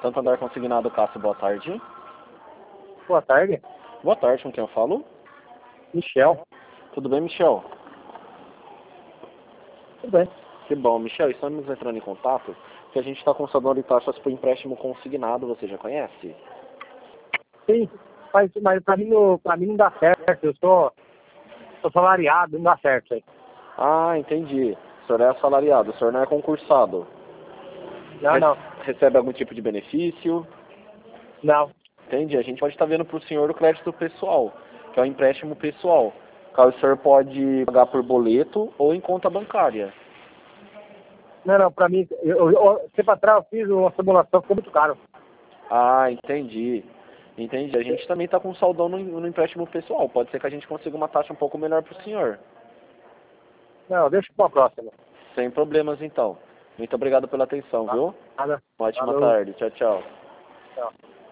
Santander Consignado Cássio, boa tarde. Boa tarde. Boa tarde, com quem eu falo? Michel. Tudo bem, Michel? Tudo bem. Que bom, Michel, estamos entrando em contato, que a gente está com saldo de taxas por empréstimo consignado, você já conhece? Sim, mas pra mim não dá certo. Eu sou salariado, não dá certo isso aí. Ah, entendi. O senhor é assalariado, o senhor não é concursado. Não. Recebe algum tipo de benefício? Não. Entendi. A gente pode estar vendo para o senhor o crédito pessoal, que é o empréstimo pessoal. Caso o senhor pode pagar por boleto ou em conta bancária. Não, pra mim, tempo atrás eu fiz uma simulação, ficou muito caro. Ah, entendi. Entendi. A gente também está com saldão no empréstimo pessoal. Pode ser que a gente consiga uma taxa um pouco melhor para o senhor. Não, deixa pra próxima. Sem problemas, então. Muito obrigado pela atenção, viu? Nada. Uma ótima Falou. tarde. Tchau, tchau. Tchau.